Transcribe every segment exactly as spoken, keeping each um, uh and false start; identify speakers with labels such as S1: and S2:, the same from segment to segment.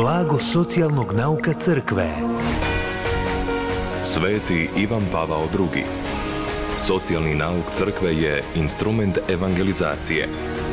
S1: Blago socijalnog nauka crkve.
S2: Sveti Ivan Pavao drugi. Socijalni nauk crkve je instrument evangelizacije.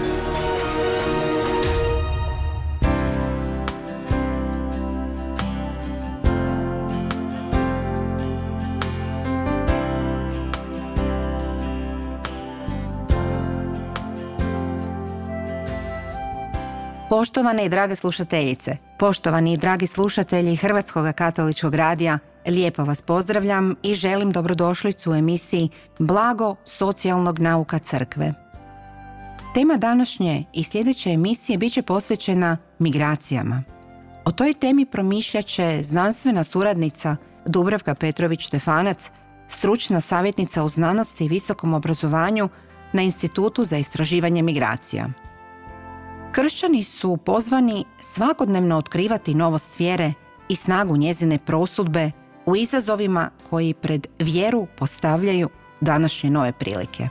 S3: Poštovane i drage slušateljice, poštovani i dragi slušatelji Hrvatskog katoličkog radija, lijepo vas pozdravljam i želim dobrodošlicu u emisiji Blago socijalnog nauka crkve. Tema današnje i sljedeće emisije bit će posvećena migracijama. O toj temi promišljat će znanstvena suradnica Dubravka Petrović-Štefanac, stručna savjetnica u znanosti i visokom obrazovanju na Institutu za istraživanje migracija. Kršćani su pozvani svakodnevno otkrivati novost vjere i snagu njezine prosudbe u izazovima koji pred vjeru postavljaju današnje nove prilike.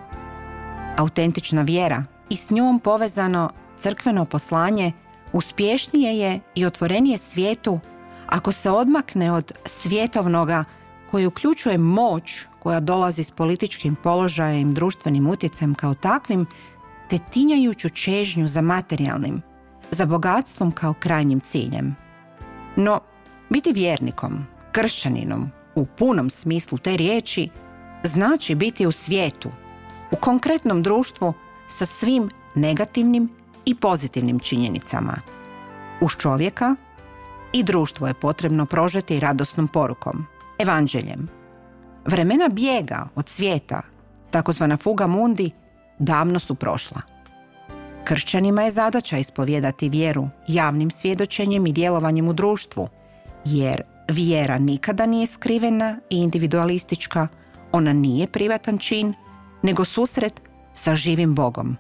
S3: Autentična vjera i s njom povezano crkveno poslanje uspješnije je i otvorenije svijetu ako se odmakne od svjetovnoga koji uključuje moć koja dolazi s političkim položajem i društvenim utjecajem kao takvim, te tinjajuću čežnju za materijalnim, za bogatstvom kao krajnjim ciljem. No, biti vjernikom, kršćaninom, u punom smislu te riječi, znači biti u svijetu, u konkretnom društvu sa svim negativnim i pozitivnim činjenicama. Uz čovjeka i društvo je potrebno prožeti radosnom porukom, evanđeljem. Vremena bijega od svijeta, takozvana fuga mundi, davno su prošla. Kršćanima je zadaća ispovijedati vjeru javnim svjedočenjem i djelovanjem u društvu, jer vjera nikada nije skrivena i individualistička, ona nije privatan čin, nego susret sa živim Bogom.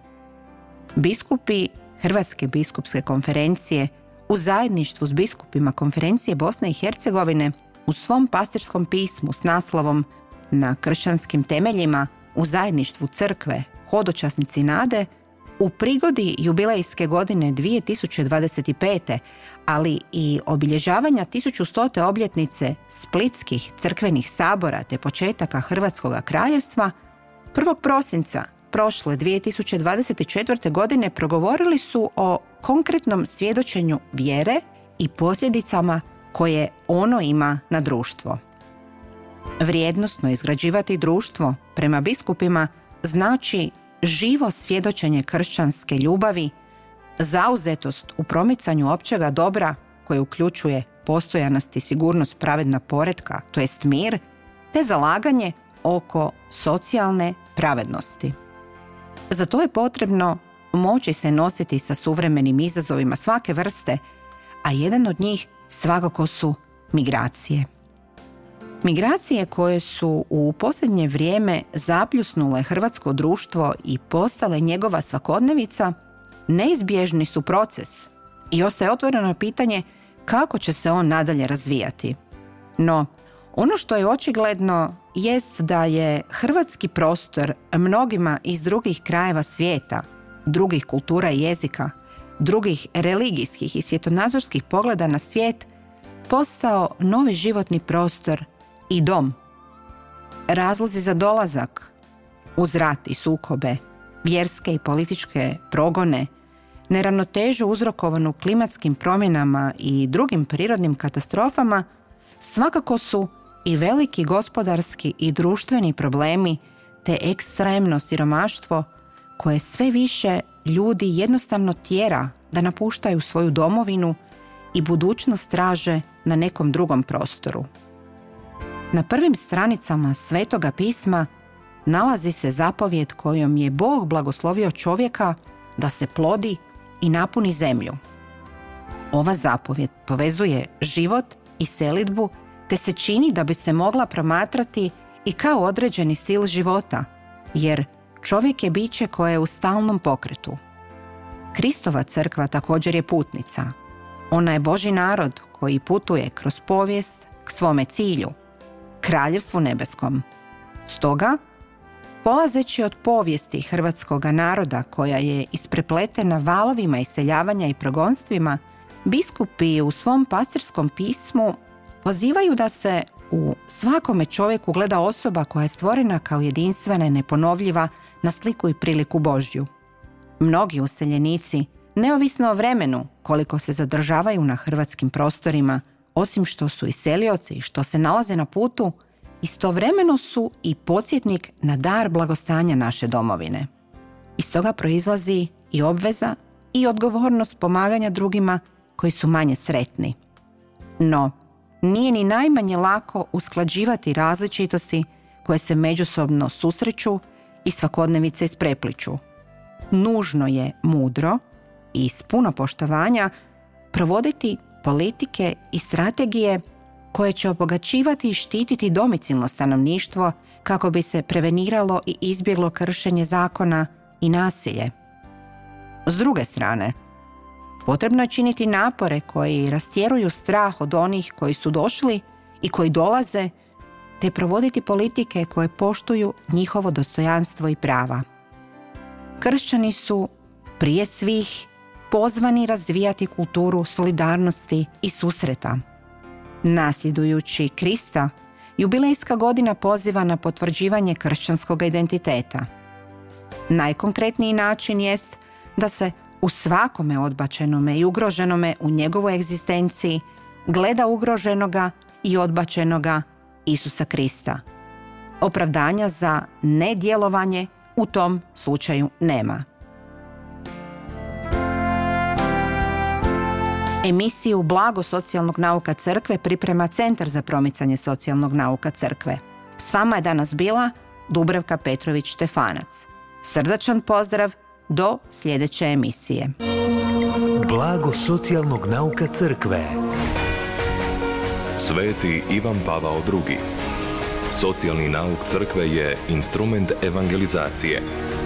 S3: Biskupi Hrvatske biskupske konferencije u zajedništvu s biskupima konferencije Bosne i Hercegovine u svom pastirskom pismu s naslovom Na kršćanskim temeljima u zajedništvu crkve, hodočasnici nade, u prigodi jubilejske godine dvije tisuće dvadeset pete. ali i obilježavanja tisućustote obljetnice splitskih crkvenih sabora te početaka Hrvatskoga kraljevstva, prvog prosinca prošle dvije tisuće dvadeset četvrte. godine progovorili su o konkretnom svjedočenju vjere i posljedicama koje ono ima na društvo. Vrijednosno izgrađivati društvo, prema biskupima, znači živo svjedočenje kršćanske ljubavi, zauzetost u promicanju općega dobra koje uključuje postojanost i sigurnost pravedna poretka, to jest mir, te zalaganje oko socijalne pravednosti. Za to je potrebno moći se nositi sa suvremenim izazovima svake vrste, a jedan od njih svakako su migracije. Migracije koje su u posljednje vrijeme zapljusnule hrvatsko društvo i postale njegova svakodnevica, neizbježni su proces i ostaje otvoreno pitanje kako će se on nadalje razvijati. No, ono što je očigledno jest da je hrvatski prostor mnogima iz drugih krajeva svijeta, drugih kultura i jezika, drugih religijskih i svjetonazorskih pogleda na svijet postao novi životni prostor i dom. Razlozi za dolazak uz rat i sukobe, vjerske i političke progone, neravnotežu uzrokovanu klimatskim promjenama i drugim prirodnim katastrofama svakako su i veliki gospodarski i društveni problemi te ekstremno siromaštvo koje sve više ljudi jednostavno tjera da napuštaju svoju domovinu i budućnost traže na nekom drugom prostoru. Na prvim stranicama Svetoga pisma nalazi se zapovjed kojom je Bog blagoslovio čovjeka da se plodi i napuni zemlju. Ova zapovjed povezuje život i selidbu te se čini da bi se mogla promatrati i kao određeni stil života, jer čovjek je biće koje je u stalnom pokretu. Kristova crkva također je putnica. Ona je Božji narod koji putuje kroz povijest k svome cilju, kraljevstvu nebeskom. Stoga, polazeći od povijesti hrvatskoga naroda koja je isprepletena valovima iseljavanja i progonstvima, biskupi u svom pastirskom pismu pozivaju da se u svakome čovjeku gleda osoba koja je stvorena kao jedinstvena i neponovljiva na sliku i priliku Božju. Mnogi useljenici, neovisno o vremenu koliko se zadržavaju na hrvatskim prostorima, osim što su iselioci i što se nalaze na putu, istovremeno su i podsjetnik na dar blagostanja naše domovine. Iz toga proizlazi i obveza i odgovornost pomaganja drugima koji su manje sretni. No, nije ni najmanje lako usklađivati različitosti koje se međusobno susreću i svakodnevice isprepliću. Nužno je mudro i s puno poštovanja provoditi politike i strategije koje će obogaćivati i štititi domicilno stanovništvo kako bi se preveniralo i izbjeglo kršenje zakona i nasilje. S druge strane, potrebno je činiti napore koji rastjeruju strah od onih koji su došli i koji dolaze, te provoditi politike koje poštuju njihovo dostojanstvo i prava. Kršćani su prije svih pozvani razvijati kulturu solidarnosti i susreta. Nasljedujući Krista, jubilejska godina poziva na potvrđivanje kršćanskog identiteta. Najkonkretniji način jest da se u svakome odbačenome i ugroženome u njegovoj egzistenciji gleda ugroženoga i odbačenoga Isusa Krista. Opravdanja za nedjelovanje u tom slučaju nema. Emisiju Blago socijalnog nauka crkve priprema Centar za promicanje socijalnog nauka crkve. S vama je danas bila Dubravka Petrović-Štefanac. Srdačan pozdrav do sljedeće emisije.
S1: Blago socijalnog nauka crkve.
S2: Sveti Ivan Pavao drugi. Socijalni nauk crkve je instrument evangelizacije.